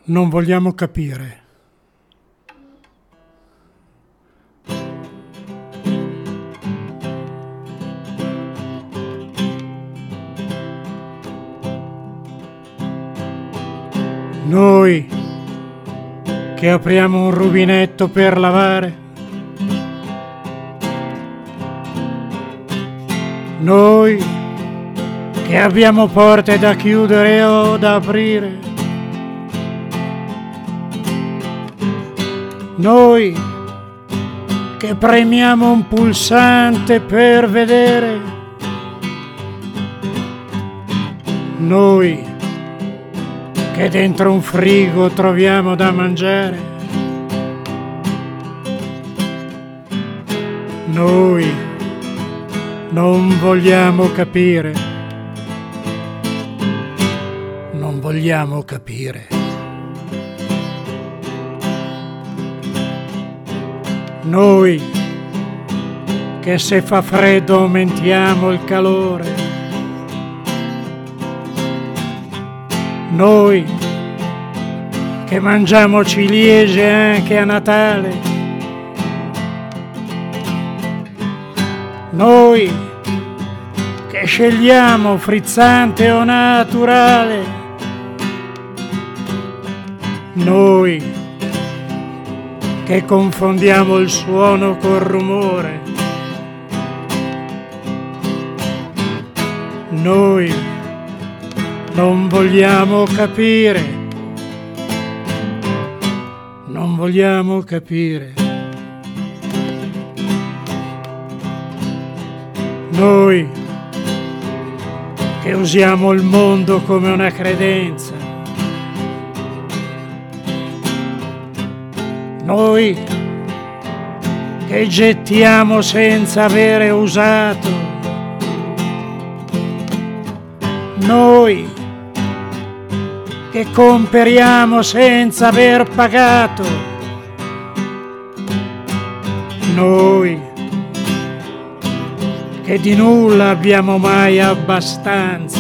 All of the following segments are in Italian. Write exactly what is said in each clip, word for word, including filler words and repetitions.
Non vogliamo capire. Noi che apriamo un rubinetto per lavare, noi che abbiamo porte da chiudere o da aprire, noi che premiamo un pulsante per vedere, noi che dentro un frigo troviamo da mangiare, noi non vogliamo capire, non vogliamo capire. Noi che se fa freddo aumentiamo il calore, noi che mangiamo ciliegie anche a Natale, noi che scegliamo frizzante o naturale, noi che confondiamo il suono col rumore, noi non vogliamo capire, non vogliamo capire. Noi che usiamo il mondo come una credenza, noi che gettiamo senza avere usato, noi che comperiamo senza aver pagato, noi che di nulla abbiamo mai abbastanza,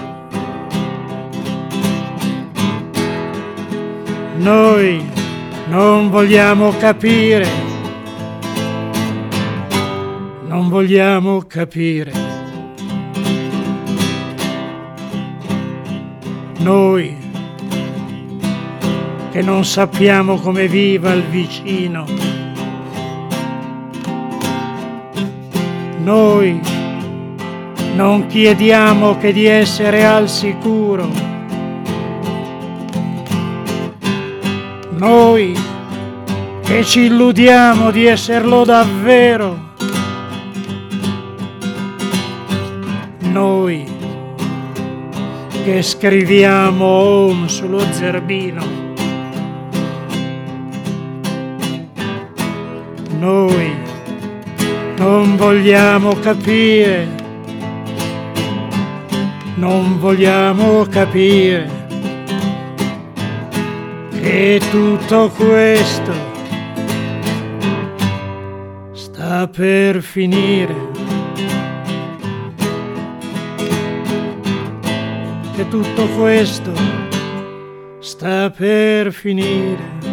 noi non vogliamo capire, non vogliamo capire. Noi che non sappiamo come viva il vicino, noi non chiediamo che di essere al sicuro, noi che ci illudiamo di esserlo davvero, noi che scriviamo home sullo zerbino, noi non vogliamo capire, non vogliamo capire che tutto questo sta per finire, che tutto questo sta per finire.